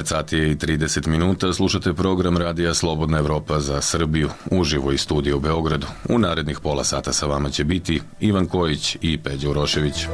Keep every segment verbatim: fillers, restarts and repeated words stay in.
devet sati i trideset minuta, slušate program Radija Slobodna Evropa za Srbiju, uživo iz studija u Beogradu. U narednih pola sata sa vama će biti Ivan Kojić i Peđa Urošević.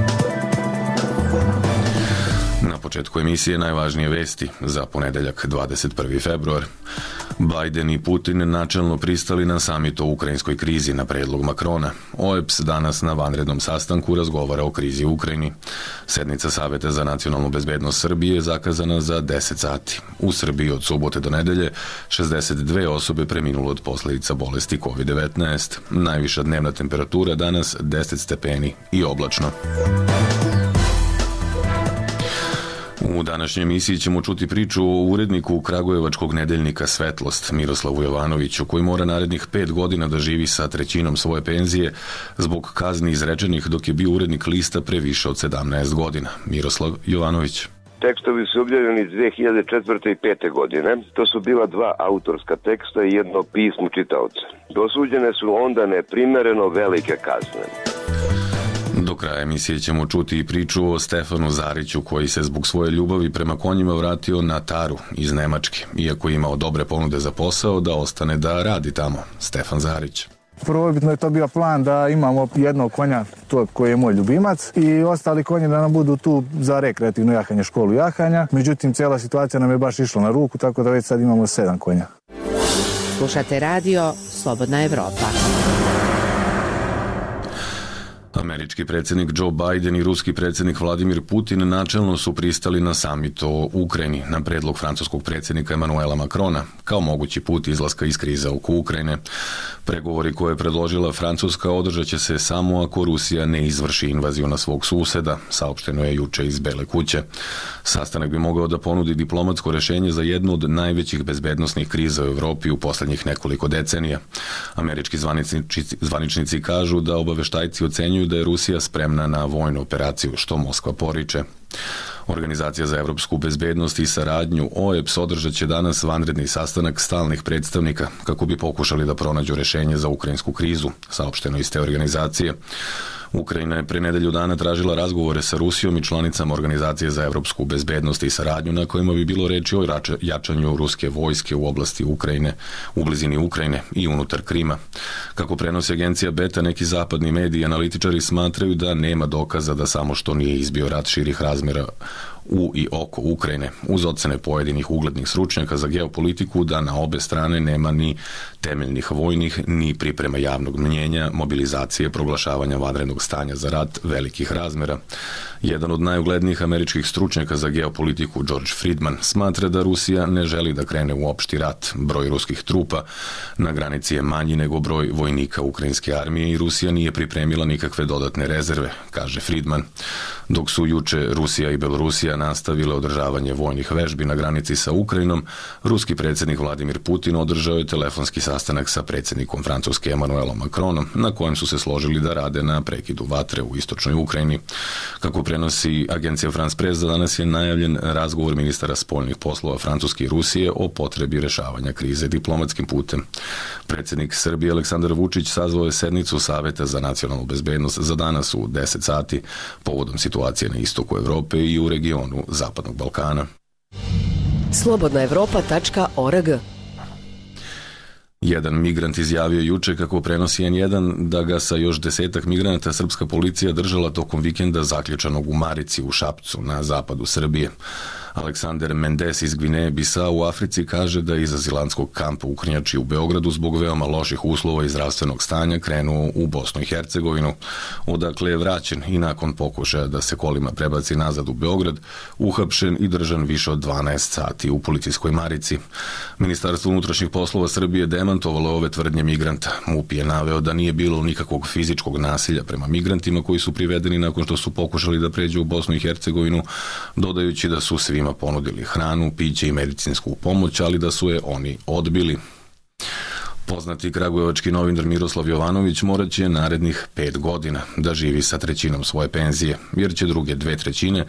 Na početku emisije najvažnije vesti za ponedeljak dvadeset prvi februar. Biden i Putin načelno pristali na samit o ukrajinskoj krizi na predlog Makrona. O E B S danas na vanrednom sastanku razgovara o krizi u Ukrajini. Sednica Saveta za nacionalnu bezbednost Srbije je zakazana za deset sati. U Srbiji od subote do nedelje šezdeset dve osobe preminulo od posledica bolesti kovid devetnaest. Najviša dnevna temperatura danas deset stepeni i oblačno. U današnjoj emisiji ćemo čuti priču o uredniku kragujevačkog nedeljnika Svetlost, Miroslavu Jovanoviću, koji mora narednih pet godina da živi sa trećinom svoje penzije zbog kazni izrečenih dok je bio urednik lista pre više od sedamnaest godina. Miroslav Jovanović. Tekstovi su objavljeni dve hiljade četvrte i pete godine. To su bila dva autorska teksta i jedno pismo čitaoca. Dosuđene su onda neprimereno velike kazne. Do kraja emisije ćemo čuti i priču o Stefanu Zariću, koji se zbog svoje ljubavi prema konjima vratio na Taru iz Nemačke, iako je imao dobre ponude za posao da ostane da radi tamo. Stefan Zarić. Prvobitno je to bio plan da imamo jednog konja, to koji je moj ljubimac, i ostali konji da nam budu tu za rekreativno jahanje, školu jahanja. Međutim, cijela situacija nam je baš išla na ruku, tako da već sad imamo sedam konja. Slušate radio Slobodna Evropa. Američki predsjednik Joe Biden i ruski predsjednik Vladimir Putin načelno su pristali na samit o Ukrajini na predlog francuskog predsjednika Emmanuela Macrona kao mogući put izlaska iz krize oko Ukrajine. Pregovori koje je predložila Francuska održat će se samo ako Rusija ne izvrši invaziju na svog suseda, saopšteno je juče iz Bele kuće. Sastanak bi mogao da ponudi diplomatsko rješenje za jednu od najvećih bezbednosnih kriza u Evropi u posljednjih nekoliko decenija. Američki zvaničnici, zvaničnici kažu da obaveštajci ocenjuju da je Rusija spremna na vojnu operaciju, što Moskva poriče. Organizacija za evropsku bezbednost i saradnju O E B S održat će danas vanredni sastanak stalnih predstavnika kako bi pokušali da pronađu rješenje za ukrajinsku krizu, saopšteno iz te organizacije. Ukrajina je pre nedelju dana tražila razgovore sa Rusijom i članicama Organizacije za evropsku bezbednost i saradnju na kojima bi bilo reči o jačanju ruske vojske u oblasti Ukrajine, u blizini Ukrajine i unutar Krima. Kako prenosi agencija Beta, neki zapadni mediji i analitičari smatraju da nema dokaza da samo što nije izbio rat širih razmjera u i oko Ukrajine, uz ocene pojedinih uglednih stručnjaka za geopolitiku da na obe strane nema ni temeljnih vojnih, ni priprema javnog mnjenja, mobilizacije, proglašavanja vanrednog stanja za rat velikih razmjera. Jedan od najuglednijih američkih stručnjaka za geopolitiku, George Friedman, smatra da Rusija ne želi da krene u opšti rat. Broj ruskih trupa na granici je manji nego broj vojnika ukrajinske armije i Rusija nije pripremila nikakve dodatne rezerve, kaže Friedman. Dok su juče Rusija i Belorusija nastavile održavanje vojnih vežbi na granici sa Ukrajinom, ruski predsjednik Vladimir Putin održao je telefonski sastanak sa predsjednikom Francuske Emmanuelom Macronom, na kojem su se složili da rade na prekidu vatre u istočnoj Ukrajini. Kako prenosi agencija France Press, za danas je najavljen razgovor ministara spoljnih poslova Francuske i Rusije o potrebi rešavanja krize diplomatskim putem. Predsjednik Srbije Aleksandar Vučić sazvao je sednicu Saveta za nacionalnu bezbednost za danas u deset sati povodom situacije na istoku Evrope i u regionu Zapadnog Balkana. slobodna evropa tačka org. Jedan migrant izjavio juče, kako prenosi en jedan, da ga sa još desetak migranata srpska policija držala tokom vikenda zaključanog u Marici u Šapcu na zapadu Srbije. Aleksandar Mendes iz Gvineje Bisau u Africi kaže da je iz azilanskog kampa u Krnjači u Beogradu zbog veoma loših uslova i zdravstvenog stanja krenuo u Bosnu i Hercegovinu, odakle je vraćen i nakon pokušaja da se kolima prebaci nazad u Beograd, uhapšen i držan više od dvanaest sati u policijskoj marici. Ministarstvo unutrašnjih poslova Srbije demantovalo ove tvrdnje migranta. MUP je naveo da nije bilo nikakvog fizičkog nasilja prema migrantima koji su privedeni nakon što su pokušali da pređu u Bosnu i Hercegovinu, dodajući da su svi ima ponudili hranu, piće i medicinsku pomoć, ali da su je oni odbili. Poznati kragujevački novinar Miroslav Jovanović morat će narednih pet godina da živi sa trećinom svoje penzije, jer će druge dve trećine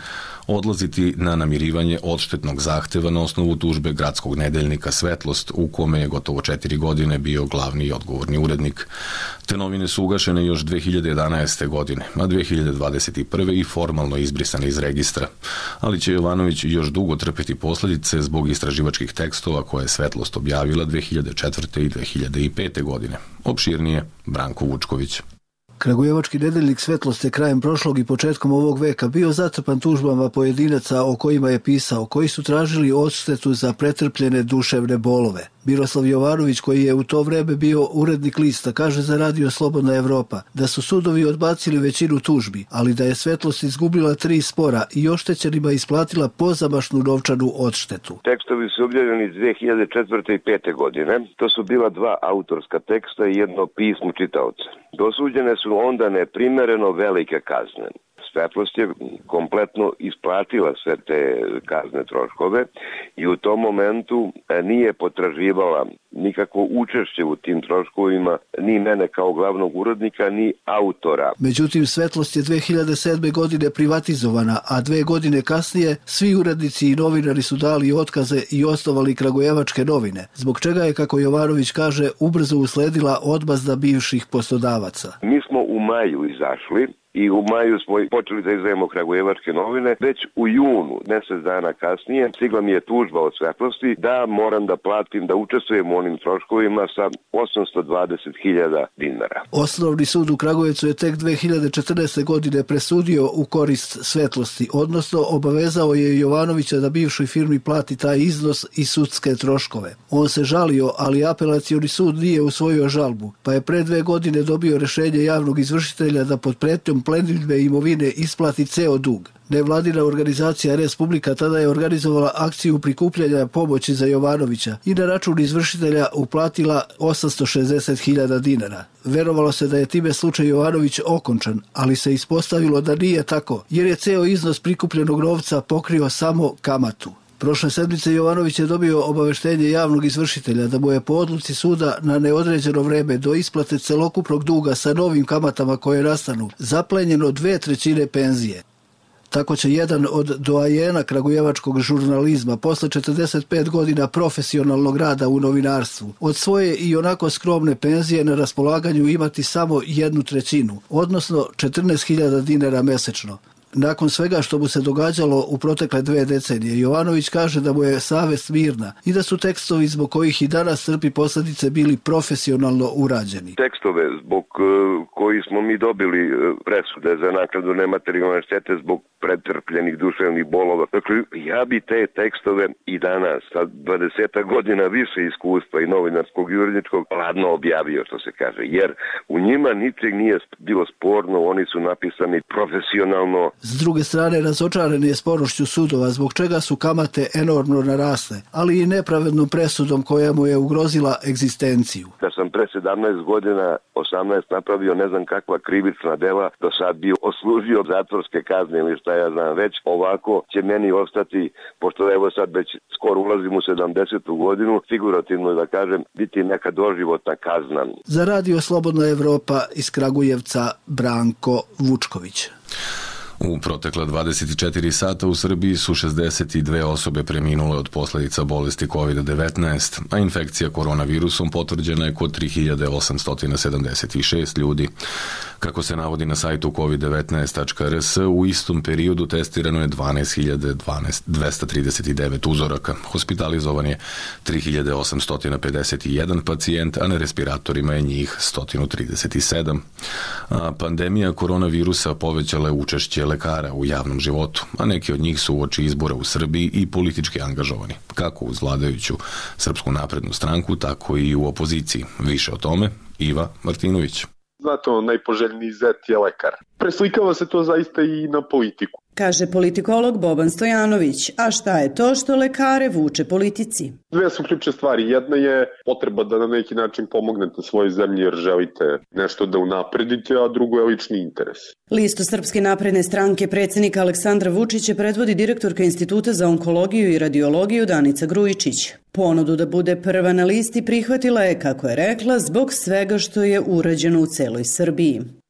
odlaziti na namirivanje odštetnog zahteva na osnovu tužbe gradskog nedeljnika Svetlost, u kome je gotovo četiri godine bio glavni i odgovorni urednik. Te novine su ugašene još dve hiljade jedanaeste. godine, a dve hiljade dvadeset prve. i formalno izbrisane iz registra. Ali će Jovanović još dugo trpeti posljedice zbog istraživačkih tekstova koje je Svetlost objavila dve hiljade četvrte. i dve hiljade pete. godine. Opširnije, Branko Vučković. Kragujevački nedeljnik Svetlost je krajem prošlog i početkom ovog veka bio zatrpan tužbama pojedinaca o kojima je pisao, koji su tražili odštetu za pretrpljene duševne bolove. Miroslav Jovanović, koji je u to vreme bio urednik lista, kaže za radio Slobodna Evropa da su sudovi odbacili većinu tužbi, ali da je Svetlost izgubila tri spora i oštećenima isplatila pozamašnu novčanu odštetu. Tekstovi su objavljeni dve hiljade četvrte. i pete. godine. To su bila dva autorska teksta i jedno pismo čitaoca. Dosuđene su onda neprimereno velike kazne. Svetlost je kompletno isplatila sve te kazne troškove i u tom momentu nije potraživala nikakvo učešće u tim troškovima, ni mene kao glavnog urednika, ni autora. Međutim, Svetlost je dve hiljade sedme. godine privatizovana, a dve godine kasnije svi urednici i novinari su dali otkaze i osnovali Kragujevačke novine, zbog čega je, kako Jovanović kaže, ubrzo usledila odmazda bivših poslodavaca. Mi smo u maju izašli i u maju smo počeli da izdajemo Kragujevačke novine. Već u junu, mjesec dana kasnije, stigla mi je tužba od Svetlosti da moram da platim, da učestvujem u onim troškovima sa osamsto dvadeset hiljada dinara. Osnovni sud u Kragujevcu je tek dve hiljade četrnaeste. godine presudio u korist Svetlosti, odnosno obavezao je Jovanovića da bivšoj firmi plati taj iznos i sudske troškove. On se žalio, ali apelacioni sud nije usvojio žalbu, pa je pre dve godine dobio rješenje javnog izvršitelja da pod pretnjom plenidbe imovine isplati ceo dug. Nevladina organizacija Respublika tada je organizovala akciju prikupljanja pomoći za Jovanovića i na račun izvršitelja uplatila osamsto šezdeset hiljada dinara. Verovalo se da je time slučaj Jovanović okončan, ali se ispostavilo da nije tako, jer je ceo iznos prikupljenog novca pokrio samo kamatu. Prošle sedmice Jovanović je dobio obaveštenje javnog izvršitelja da mu je po odluci suda na neodređeno vreme do isplate celokupnog duga sa novim kamatama koje nastanu zaplenjeno dve trećine penzije. Tako će jedan od doajena kragujevačkog žurnalizma posle četrdeset pet godina profesionalnog rada u novinarstvu od svoje i onako skromne penzije na raspolaganju imati samo jednu trećinu, odnosno četrnaest hiljada dinara mesečno. Nakon svega što mu se događalo u protekle dve decenije, Jovanović kaže da mu je savest mirna i da su tekstovi zbog kojih i danas trpi posljedice bili profesionalno urađeni. Tekstove zbog koji smo mi dobili presude za naknadu nematerijalne štete zbog pretrpljenih duševnih bolova. Dakle, ja bi te tekstove i danas sa dvadeset godina više iskustva i novinarskog i uredničkog ladno objavio, što se kaže, jer u njima ničeg nije bilo sporno, oni su napisani profesionalno. S druge strane, razočaran je sporošću sudova, zbog čega su kamate enormno narasle, ali i nepravednom presudom koja mu je ugrozila egzistenciju. Da sam pre sedamnaest godina, osamnaest napravio ne znam kakva krivična dela, do sad bi oslužio zatvorske kazne ili šta ja znam već, ovako će meni ostati, pošto evo sad već skoro ulazim u sedamdesetu godinu, figurativno da kažem, biti neka doživotna kazna. Za radio Slobodna Evropa iz Kragujevca, Branko Vučković. U protekla dvadeset četiri sata u Srbiji su šezdeset dve osobe preminule od posljedica bolesti kovid devetnaest, a infekcija koronavirusom potvrđena je kod tri hiljade osamsto sedamdeset šest ljudi. Kako se navodi na sajtu kovid devetnaest tačka er es, u istom periodu testirano je dvanaest hiljada dvesta trideset devet uzoraka. Hospitalizovan je tri hiljade osamsto pedeset jedan pacijent, a na respiratorima je njih sto trideset sedam. A pandemija koronavirusa povećala je učešće lekara u javnom životu, a neki od njih su uoči izbora u Srbiji i politički angažovani, kako uz vladajuću Srpsku naprednu stranku, tako i u opoziciji. Više o tome, Iva Martinović. Znate, on najpoželjniji zet je lekar. Preslikava se to zaista i na politiku. Kaže politikolog Boban Stojanović, a šta je to što lekare vuče politici? Dve su ključne stvari. Jedna je potreba da na neki način pomognete svojoj zemlji jer želite nešto da unapredite, a drugo je lični interes. Listu Srpske napredne stranke predsjednika Aleksandra Vučića predvodi direktorka Instituta za onkologiju i radiologiju Danica Grujičić. Ponudu da bude prva na listi prihvatila je, kako je rekla, zbog svega što je urađeno u celoj Srbiji.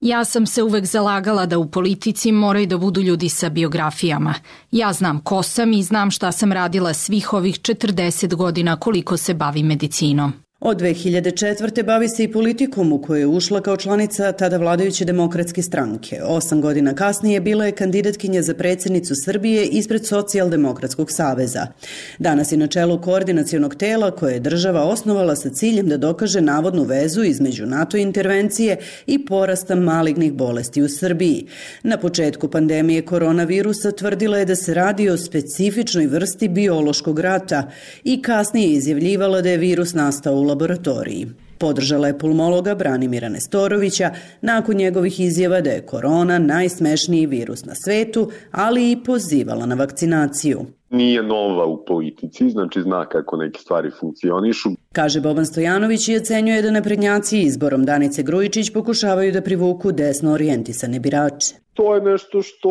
Ja sam se uvek zalagala da u politici moraju da budu ljudi sa biografijama. Ja znam ko sam i znam šta sam radila svih ovih četrdeset godina koliko se bavim medicinom. Od dve hiljade četvrte bavi se i politikom u koju je ušla kao članica tada vladajuće demokratske stranke. Osam godina kasnije bila je kandidatkinja za predsjednicu Srbije ispred Socijaldemokratskog saveza. Danas je na čelu koordinacionog tela koje je država osnovala sa ciljem da dokaže navodnu vezu između NATO intervencije i porasta malignih bolesti u Srbiji. Na početku pandemije koronavirusa tvrdila je da se radi o specifičnoj vrsti biološkog rata i kasnije izjavljivala da je virus nastao u laboratoriji. Podržala je pulmologa Branimira Nestorovića nakon njegovih izjava da je korona najsmešniji virus na svetu, ali i pozivala na vakcinaciju. Nije nova u politici, znači zna kako neke stvari funkcionišu. Kaže Boban Stojanović i ocenjuje da naprednjaci izborom Danice Grujičić pokušavaju da privuku desno orijentisane birače. To je nešto što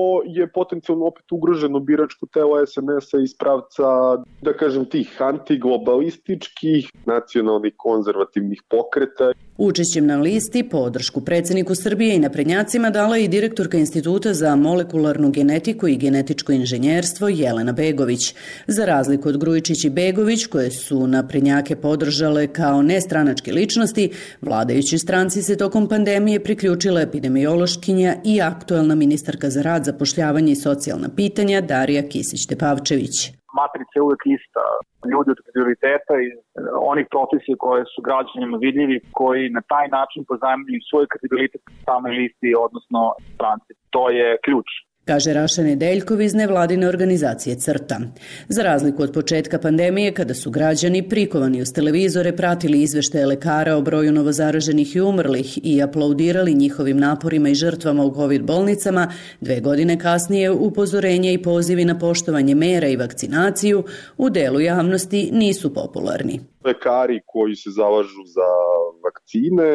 je potencijalno opet ugroženo biračko telo es en es-a iz pravca, da kažem, tih antiglobalističkih, nacionalnih konzervativnih pokreta. Učešćem na listi podršku predsjedniku Srbije i naprednjacima dala je i direktorka Instituta za molekularnu genetiku i genetičko inženjerstvo Jelena Begović. Za razliku od Grujičić i Begović, koje su naprednjake podržale kao nestranačke ličnosti, vladajućoj stranci se tokom pandemije priključila epidemiološkinja i aktuelna ministarka za rad, zapošljavanje i socijalna pitanja Darija Kisić-Tepavčević. Matrica je uvek ista. Ljudi od prioriteta i onih profesija koje su građanima vidljivi, koji na taj način pozajmljuju svoj kredibilitet same listi, odnosno stranci. To je ključ. Kaže Raša Nedeljkov iz nevladine organizacije CRTA. Za razliku od početka pandemije, kada su građani prikovani uz televizore pratili izveštaje lekara o broju novozaraženih i umrlih i aplaudirali njihovim naporima i žrtvama u COVID bolnicama, dve godine kasnije upozorenje i pozivi na poštovanje mera i vakcinaciju u delu javnosti nisu popularni. Lekari koji se zalažu za vakcine,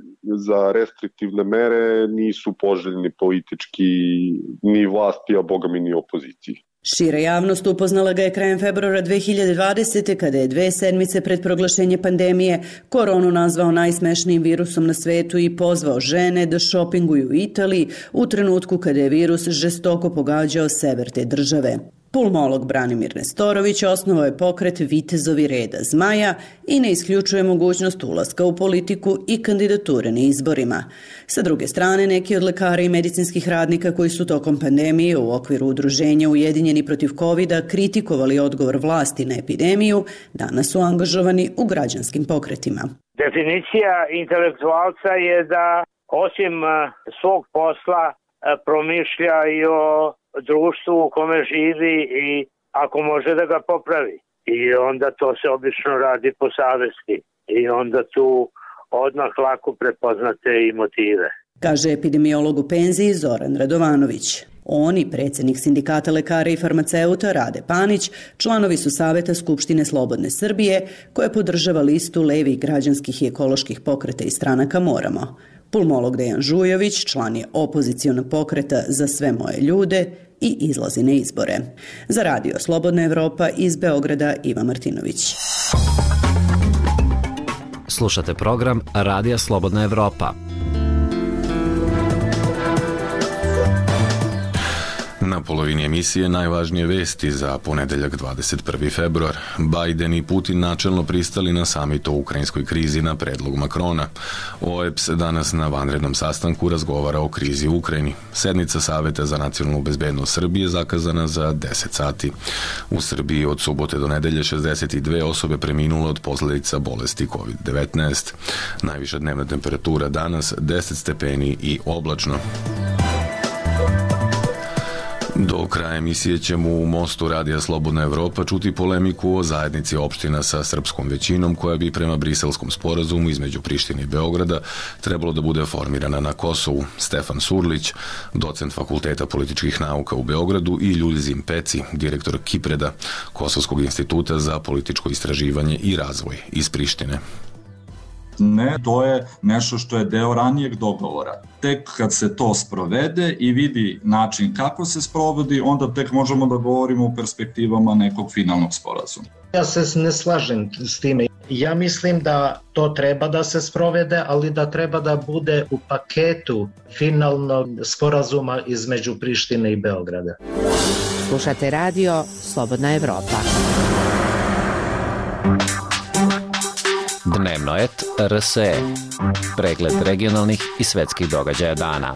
za restriktivne mere nisu poželjni politički ni vlasti, a boga mi ni opoziciji. Šira javnost upoznala ga je krajem februara dve hiljade dvadesete. kada je dve sedmice pred proglašenje pandemije koronu nazvao najsmešnijim virusom na svetu i pozvao žene da šopinguju u Italiji u trenutku kada je virus žestoko pogađao sever te države. Pulmolog Branimir Nestorović osnovao je pokret Vitezovi reda Zmaja i ne isključuje mogućnost ulaska u politiku i kandidature na izborima. Sa druge strane, neki od lekara i medicinskih radnika koji su tokom pandemije u okviru udruženja Ujedinjeni protiv kovida kritikovali odgovor vlasti na epidemiju, danas su angažovani u građanskim pokretima. Definicija intelektualca je da osim svog posla promišlja i o društvu u kome živi i ako može da ga popravi. I onda to se obično radi po savesti. I onda tu odmah lako prepoznate i motive. Kaže epidemiolog u penziji Zoran Radovanović. On i predsjednik sindikata lekara i farmaceuta Rade Panić članovi su Saveta Skupštine Slobodne Srbije koja podržava listu levih građanskih i ekoloških pokreta i stranaka Moramo. Pulmolog Dejan Žujović član je opozicionog pokreta Za sve moje ljude i izlazi na izbore. Za radio Slobodna Evropa iz Beograda Iva Martinović. Slušate program Radija Slobodna Evropa. Na polovini emisije najvažnije vesti za ponedeljak dvadeset prvi februar. Biden i Putin načelno pristali na samit o ukrajinskoj krizi na predlog Makrona. O E P S danas na vanrednom sastanku razgovara o krizi u Ukrajini. Sednica Saveta za nacionalnu bezbednost Srbije zakazana za deset sati. U Srbiji od subote do nedelje šezdeset dve osobe preminule od posljedica bolesti kovid devetnaest. Najviša dnevna temperatura danas deset stepeni i oblačno. Do kraja emisije ćemo u Mostu Radija Slobodna Evropa čuti polemiku o zajednici opština sa srpskom većinom koja bi prema briselskom sporazumu između Prištine i Beograda trebalo da bude formirana na Kosovu. Stefan Surlić, docent Fakulteta političkih nauka u Beogradu, i Ljuljzim Peci, direktor Kipreda, Kosovskog instituta za političko istraživanje i razvoj iz Prištine. Ne, to je nešto što je deo ranijeg dogovora. Tek kad se to sprovede i vidi način kako se sprovodi, onda tek možemo da govorimo u perspektivama nekog finalnog sporazuma. Ja se ne slažem s time. Ja mislim da to treba da se sprovede, ali da treba da bude u paketu finalnog sporazuma između Prištine i Beograda. Slušate radio Slobodna Evropa. Dnevnoet R S E. Pregled regionalnih i svetskih događaja dana.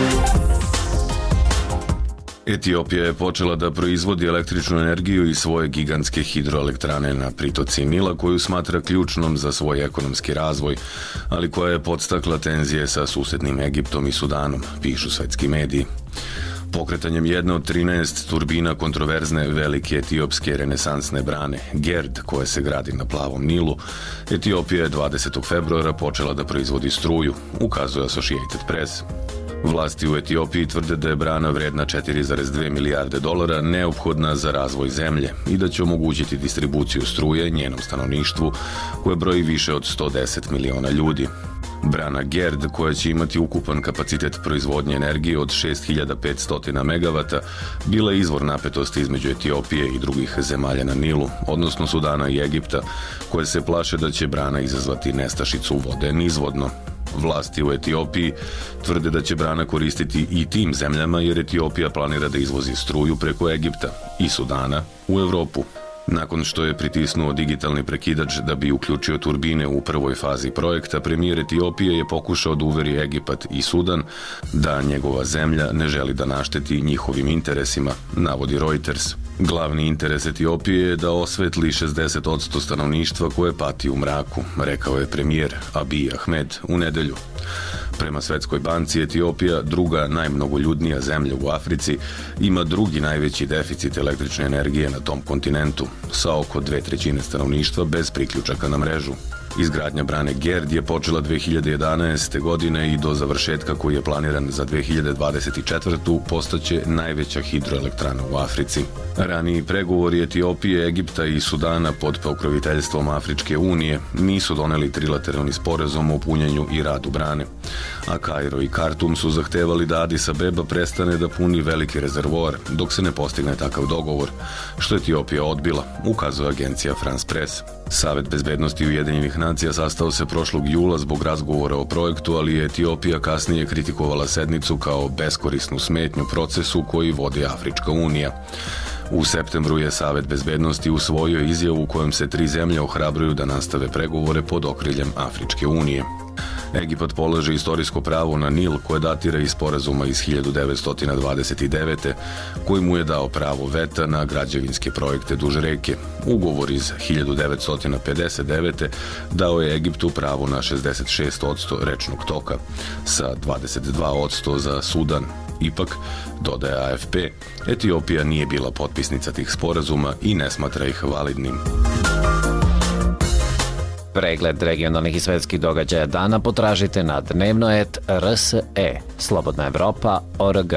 Etiopija je počela da proizvodi električnu energiju iz svoje gigantske hidroelektrane na pritoci Nila, koju smatra ključnom za svoj ekonomski razvoj, ali koja je podstakla tenzije sa susednim Egiptom i Sudanom, pišu svetski mediji. Pokretanjem jedne od trinaest turbina kontroverzne velike etiopske renesansne brane Gerd, koja se gradi na plavom Nilu, Etiopija je dvadesetog februara počela da proizvodi struju, ukazuje Associated Press. Vlasti u Etiopiji tvrde da je brana vredna četiri zarez dve milijarde dolara neophodna za razvoj zemlje i da će omogućiti distribuciju struje njenom stanovništvu, koje broji više od sto deset miliona ljudi. Brana Gerd, koja će imati ukupan kapacitet proizvodnje energije od šest hiljada petsto megavata, bila je izvor napetosti između Etiopije i drugih zemalja na Nilu, odnosno Sudana i Egipta, koje se plaše da će brana izazvati nestašicu vode nizvodno. Vlasti u Etiopiji tvrde da će brana koristiti i tim zemljama, jer Etiopija planira da izvozi struju preko Egipta i Sudana u Evropu. Nakon što je pritisnuo digitalni prekidač da bi uključio turbine u prvoj fazi projekta, premijer Etiopije je pokušao da uveri Egipat i Sudan da njegova zemlja ne želi da našteti njihovim interesima, navodi Reuters. Glavni interes Etiopije je da osvetli šezdeset posto stanovništva koje pati u mraku, rekao je premijer Abiy Ahmed u nedelju. Prema Svetskoj banci, Etiopija, druga najmnogoljudnija zemlja u Africi, ima drugi najveći deficit električne energije na tom kontinentu, sa oko dve trećine stanovništva bez priključaka na mrežu. Izgradnja brane Gerd je počela dve hiljade jedanaeste. godine i do završetka koji je planiran za dve hiljade dvadeset četvrtu. postaće najveća hidroelektrana u Africi. Raniji pregovori Etiopije, Egipta i Sudana pod pokroviteljstvom Afričke unije nisu doneli trilateralni sporazum o punjenju i radu brane, a Kairo i Kartum su zahtevali da Adis Abeba prestane da puni veliki rezervoar dok se ne postigne takav dogovor, što Etiopija odbila, ukazuje agencija France Press. Savet bezbednosti Ujedinjenih nacija sastao se prošlog jula zbog razgovora o projektu, ali je Etiopija kasnije kritikovala sednicu kao beskorisnu smetnju procesu koji vodi Afrička unija. U septembru je Savet bezbednosti usvojio izjavu u kojem se tri zemlje ohrabruju da nastave pregovore pod okriljem Afričke unije. Egipat polaže istorijsko pravo na Nil, koje datira iz sporazuma iz hiljadu devetsto dvadeset devete. koji mu je dao pravo veta na građevinske projekte duž reke. Ugovor iz hiljadu devetsto pedeset devete. dao je Egiptu pravo na šezdeset šest posto rečnog toka, sa dvadeset dva posto za Sudan. Ipak, dodaje A F P, Etiopija nije bila potpisnica tih sporazuma i ne smatra ih validnim. Pregled regionalnih i svetskih događaja dana potražite na dnevnoet R S E, Slobodna Evropa, O R G.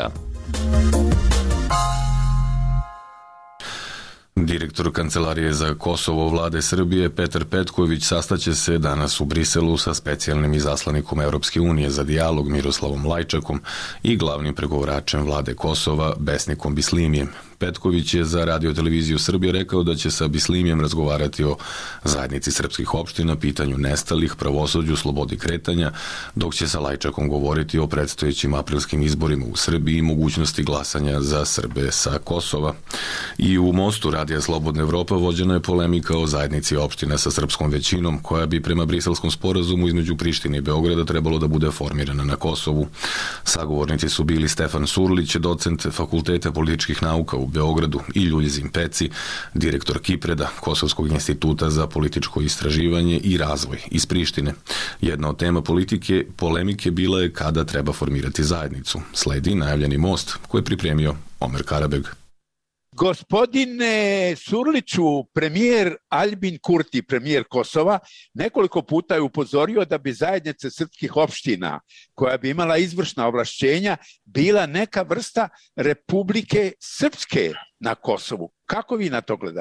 Direktor Kancelarije za Kosovo vlade Srbije Petar Petković sastaće se danas u Briselu sa specijalnim izaslanikom Evropske unije za dijalog Miroslavom Lajčakom i glavnim pregovaračem vlade Kosova Besnikom Bislimijem. Petković je za Radio-televiziju Srbije rekao da će sa Bislimijem razgovarati o zajednici srpskih opština, pitanju nestalih, pravosuđu, slobodi kretanja, dok će sa Lajčakom govoriti o predstojećim aprilskim izborima u Srbiji i mogućnosti glasanja za Srbe sa Kosova. I u Mostu Radija Slobodna Evropa vođena je polemika o zajednici opština sa srpskom većinom, koja bi prema Briselskom sporazumu između Prištine i Beograda trebalo da bude formirana na Kosovu. Sagovornici su bili Stefan Surlić, docent Fakulteta političkih nauka u Beogradu, i Ljuljzim Peci, direktor Kipreda, Kosovskog instituta za političko istraživanje i razvoj iz Prištine. Jedna od tema politike polemike bila je kada treba formirati zajednicu. Sledi najavljeni most koji je pripremio Omer Karabeg. Gospodine Surliću, premijer Aljbin Kurti, premijer Kosova, nekoliko puta je upozorio da bi zajednica srpskih opština, koja bi imala izvršna ovlašćenja, bila neka vrsta Republike Srpske na Kosovu. Kako vi na to gledate?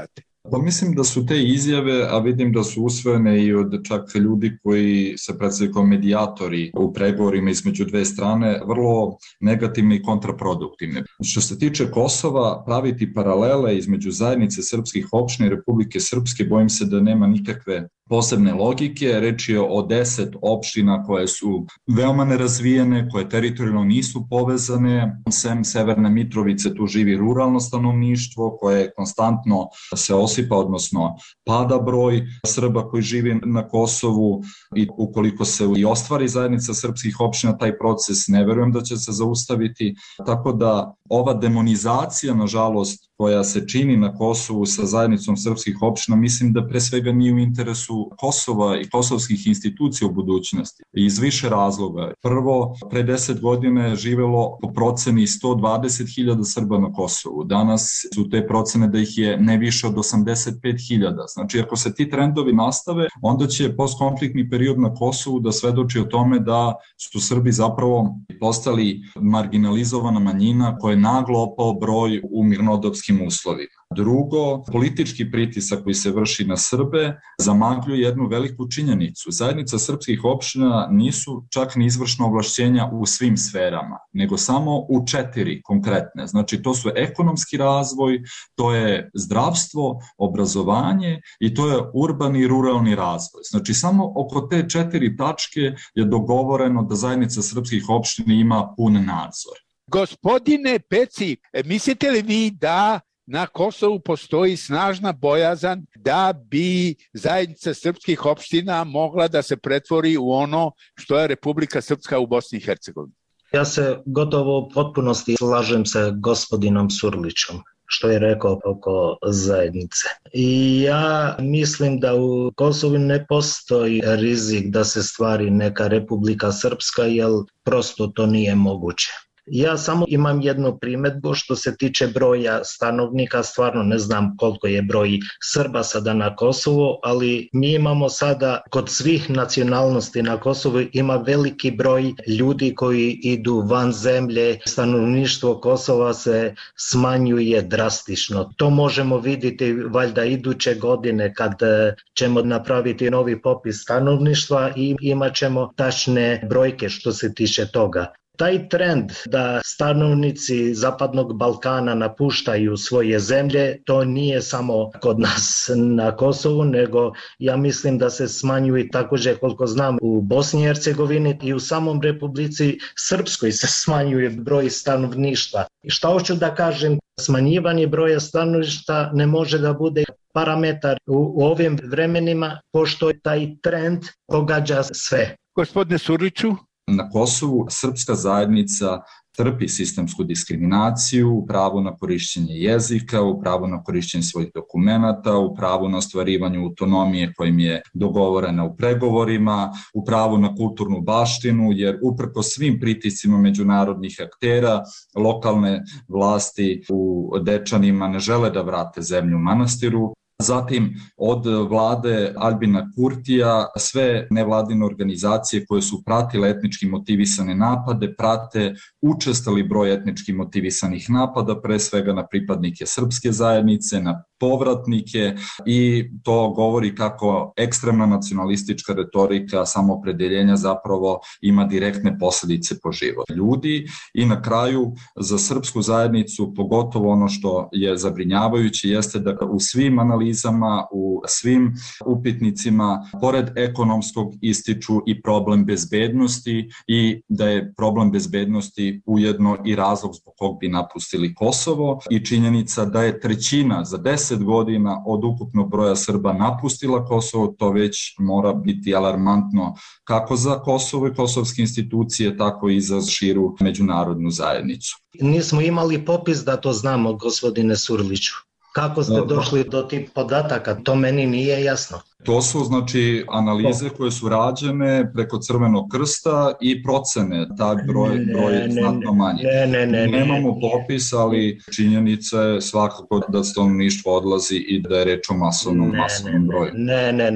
Pa mislim da su te izjave, a vidim da su usvojene i od čak ljudi koji se predstavljaju kao medijatori u pregovorima između dve strane, vrlo negativne i kontraproduktivne. Što se tiče Kosova, praviti paralele između zajednice srpskih opština i Republike Srpske, bojim se da nema nikakve posebne logike. Reč je o deset opština koje su veoma nerazvijene, koje teritorijalno nisu povezane. Sem Severne Mitrovice tu živi ruralno stanovništvo koje konstantno se osipa, odnosno pada broj Srba koji živi na Kosovu i ukoliko se i ostvari zajednica srpskih opština, taj proces ne verujem da će se zaustaviti. Tako da ova demonizacija, nažalost, koja se čini na Kosovu sa zajednicom srpskih opština, mislim da pre svega nije u interesu Kosova i kosovskih institucija u budućnosti. Iz više razloga. Prvo, pre deset godina je živelo po proceni sto dvadeset hiljada Srba na Kosovu. Danas su te procene da ih je ne više od osamdeset pet hiljada. Znači, ako se ti trendovi nastave, onda će postkonfliktni period na Kosovu da svedoči o tome da su Srbi zapravo postali marginalizovana manjina koja je naglo opao broj u mirnodopskim uslovima. Drugo, politički pritisak koji se vrši na Srbe zamagljuje jednu veliku činjenicu. Zajednica srpskih opština nisu čak ni izvršna ovlašćenja u svim sferama, nego samo u četiri konkretne. Znači, to su ekonomski razvoj, to je zdravstvo, obrazovanje i to je urbani i ruralni razvoj. Znači, samo oko te četiri tačke je dogovoreno da zajednica srpskih opština ima pun nadzor. Gospodine Peci, mislite li vi da na Kosovu postoji snažna bojazan da bi zajednica srpskih opština mogla da se pretvori u ono što je Republika Srpska u Bosni i Hercegovini? Ja se gotovo u potpunosti slažem sa gospodinom Surlićom što je rekao oko zajednice. I ja mislim da u Kosovu ne postoji rizik da se stvari neka Republika Srpska, jer prosto to nije moguće. Ja samo imam jednu primjedbu što se tiče broja stanovnika, stvarno ne znam koliko je broj Srba sada na Kosovu, ali mi imamo sada kod svih nacionalnosti na Kosovu ima veliki broj ljudi koji idu van zemlje, stanovništvo Kosova se smanjuje drastično. To možemo vidjeti valjda iduće godine kad ćemo napraviti novi popis stanovništva i imat ćemo tačne brojke što se tiče toga. Taj trend da stanovnici Zapadnog Balkana napuštaju svoje zemlje, to nije samo kod nas na Kosovu, nego ja mislim da se smanjuje također, koliko znam, u Bosni i Hercegovini i u samom Republici Srpskoj se smanjuje broj stanovništva. I šta hoću da kažem, smanjivanje broja stanovništva ne može da bude parametar u, u ovim vremenima, pošto taj trend pogađa sve. Gospodine Surliću? Na Kosovu srpska zajednica trpi sistemsku diskriminaciju u pravu na korišćenje jezika, u pravu na korišćenje svojih dokumenata, u pravu na ostvarivanje autonomije kojim je dogovorena u pregovorima, u pravu na kulturnu baštinu, jer uprko svim pritiscima međunarodnih aktera, lokalne vlasti u Dečanima ne žele da vrate zemlju manastiru. Zatim od vlade Albina Kurtija sve nevladine organizacije koje su pratile etnički motivisane napade, prate učestali broj etnički motivisanih napada, pre svega na pripadnike srpske zajednice, na povratnike, i to govori kako ekstremna nacionalistička retorika samoopredeljenja zapravo ima direktne posledice po život ljudi. I na kraju za srpsku zajednicu pogotovo ono što je zabrinjavajuće jeste da u svim analizama, u svim upitnicima pored ekonomskog ističu i problem bezbednosti i da je problem bezbednosti ujedno i razlog zbog kog bi napustili Kosovo i činjenica da je trećina za deset godina od ukupnog broja Srba napustila Kosovo, to već mora biti alarmantno kako za Kosovo i kosovske institucije, tako i za širu međunarodnu zajednicu. Nismo imali popis da to znamo, gospodine Surliću. Kako ste došli do tih podataka? To meni nije jasno. To su, znači, analize koje su rađene preko Crvenog krsta i procene, taj broj, ne, broj je znatno manji. Ne, ne, ne, Nemamo popis, ali činjenica je svakako da stanovništvo odlazi i da je reč o masovnom, ne, masovnom broju. Ne, ne, ne.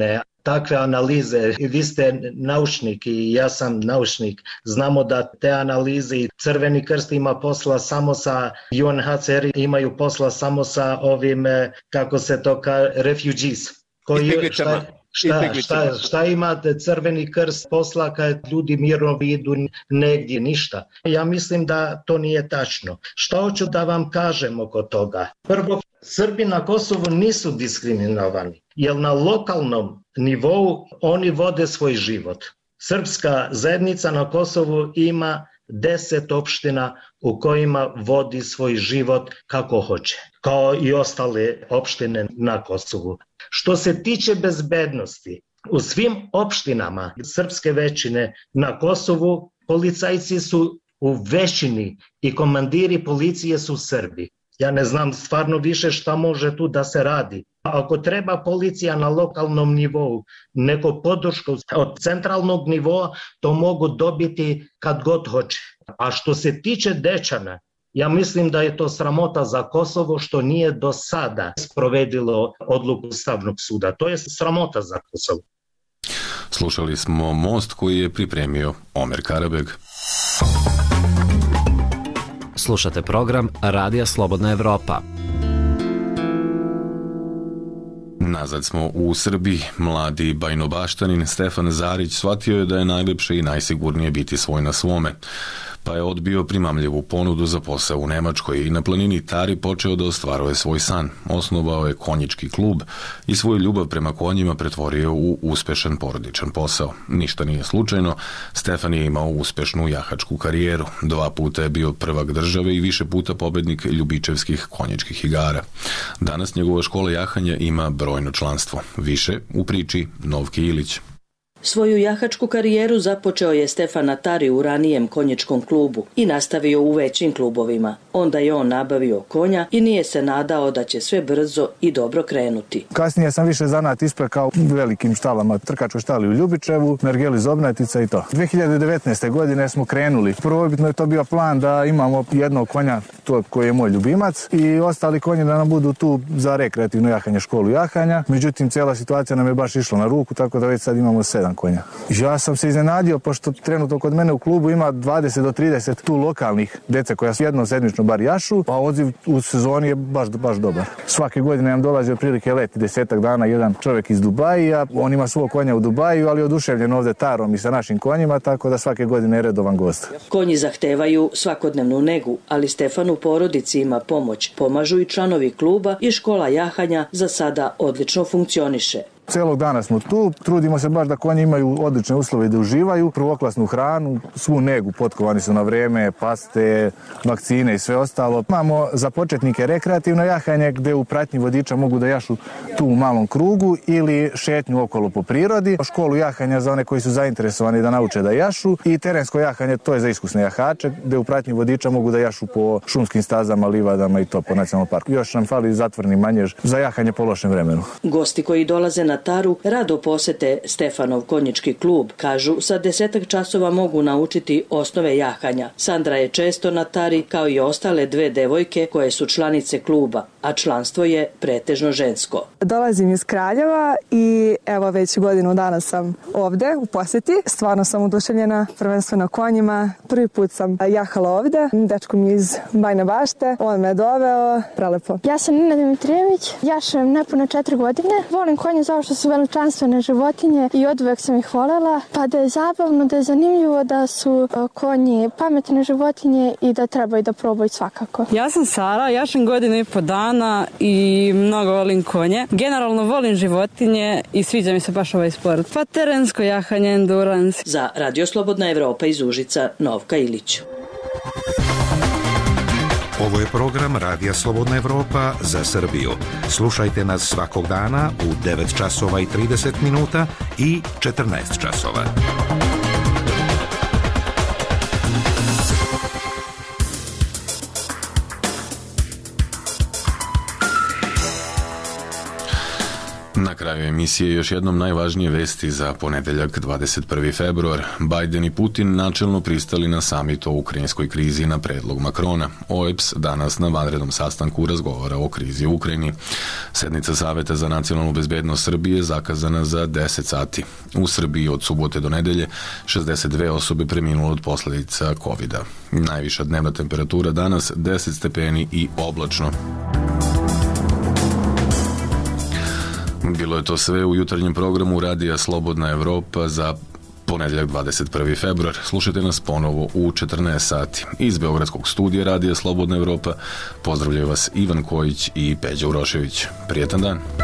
takve analize. Vi ste naučnik i ja sam naučnik. Znamo da te analize i Crveni krst ima posla samo sa U N H C R, imaju posla samo sa ovim, kako se to kaže, refugees. Koji, šta, šta, šta, šta ima Crveni krst posla kad ljudi mirno idu negdje? Ništa. Ja mislim da to nije tačno. Šta hoću da vam kažem oko toga? Prvo, Srbi na Kosovu nisu diskriminovani, jer na lokalnom nivou oni vode svoj život. Srpska zajednica na Kosovu ima deset opština u kojima vodi svoj život kako hoće, kao i ostale opštine na Kosovu. Što se tiče bezbednosti, u svim opštinama srpske većine na Kosovu policajci su u većini i komandiri policije su Srbi. Ja ne znam stvarno više šta može tu da se radi. Ako treba policija na lokalnom nivou, neko podršku od centralnog nivoa, to mogu dobiti kad god hoće. A što se tiče Dečana, ja mislim da je to sramota za Kosovo što nije do sada sprovedilo odluku Ustavnog suda. To je sramota za Kosovo. Slušali smo Most koji je pripremio Omer Karabeg. Slušate program Radija Slobodna Evropa. Nazad smo u Srbiji. Mladi bajnobaštanin Stefan Zarić shvatio je da je najlepše i najsigurnije biti svoj na svome, pa je odbio primamljivu ponudu za posao u Nemačkoj i na planini Tari počeo da ostvaruje svoj san. Osnovao je konjički klub i svoju ljubav prema konjima pretvorio u uspešan porodičan posao. Ništa nije slučajno, Stefan je imao uspešnu jahačku karijeru. Dva puta je bio prvak države i više puta pobednik ljubičevskih konjičkih igara. Danas njegova škola jahanja ima brojno članstvo. Više u priči Novke Ilić. Svoju jahačku karijeru započeo je Stefan na Tari u ranijem konjičkom klubu i nastavio u većim klubovima. Onda je on nabavio konja i nije se nadao da će sve brzo i dobro krenuti. Kasnije sam više zanat ispekao u velikim štalama, trkačkoj štali u Ljubičevu, Mergeli Zobnatica i to. dve hiljade devetnaeste. godine smo krenuli. Prvobitno je to bio plan da imamo jednog konja, to koji je moj ljubimac, i ostali konji da nam budu tu za rekreativno jahanje, školu jahanja. Međutim, cijela situacija nam je baš išla na ruku, tako da već sad imamo sedam konja. Ja sam se iznenadio, pošto trenutno kod mene u klubu ima dvadeset do trideset tu lokalnih dece koja su jednom sedmično bar jašu, a odziv u sezoni je baš, baš dobar. Svake godine nam dolazi otprilike leti desetak dana jedan čovjek iz Dubaija, on ima svog konja u Dubaju, ali je oduševljen ovde Tarom i sa našim konjima, tako da svake godine je redovan gost. Konji zahtevaju svakodnevnu negu, ali Stefan u porodici ima pomoć. Pomažu i članovi kluba i škola jahanja za sada odlično funkcioniše. Celog dana smo tu, trudimo se baš da konji imaju odlične uslove da uživaju, prvoklasnu hranu, svu negu, potkovani su na vreme, paste, vakcine i sve ostalo. Imamo za početnike rekreativno jahanje gde u pratnji vodiča mogu da jašu tu u malom krugu ili šetnju okolo po prirodi. Školu jahanja za one koji su zainteresovani da nauče da jašu i terensko jahanje, to je za iskusne jahače gde u pratnji vodiča mogu da jašu po šumskim stazama, livadama i to po nacionalnom parku. Još nam fali zatvorni manjež za jahanje po lošem vremenu. Gosti koji dolaze na Taru rado posete Stefanov konjički klub. Kažu, sa desetak časova mogu naučiti osnove jahanja. Sandra je često na Tari, kao i ostale dve devojke koje su članice kluba, a članstvo je pretežno žensko. Dolazim iz Kraljeva i evo već godinu dana sam ovde u poseti. Stvarno sam oduševljena, prvenstveno konjima. Prvi put sam jahala ovde. Dečko mi iz Bajne Bašte, on me doveo. Prelepo. Ja sam Nina Dimitrijević, jašam nepune četiri godine. Volim konje zato što su veličanstvene životinje i oduvek sam ih volela. Pa da je zabavno, da je zanimljivo, da su konji pametne životinje i da trebaju da probaju svakako. Ja sam Sara, jašam godinu i po dana i mnogo volim konje. Generalno volim životinje i sviđa mi se baš ovaj sport. Pa terensko jahanje, endurance. Za Radio Slobodna Evropa iz Užica, Novka Ilić. Ovo je program Radija Slobodna Evropa za Srbiju. Slušajte nas svakog dana u devet časova i trideset minuta i četrnaest časova. Na kraju emisije još jednom najvažnije vesti za ponedeljak dvadeset prvi februar. Biden i Putin načelno pristali na samit o ukrajinskoj krizi na predlog Makrona. O E B S danas na vanrednom sastanku razgovara o krizi u Ukrajini. Sednica Saveta za nacionalnu bezbednost Srbije zakazana za deset sati. U Srbiji od subote do nedelje šezdeset dve osobe preminulo od posledica kovida. Najviša dnevna temperatura danas deset stepeni i oblačno. Bilo je to sve u jutarnjem programu Radija Slobodna Evropa za ponedeljak dvadeset prvi februar. Slušajte nas ponovo u četrnaest sati. Iz Beogradskog studija Radija Slobodna Evropa pozdravljaju vas Ivan Kojić i Peđa Urošević. Prijetan dan!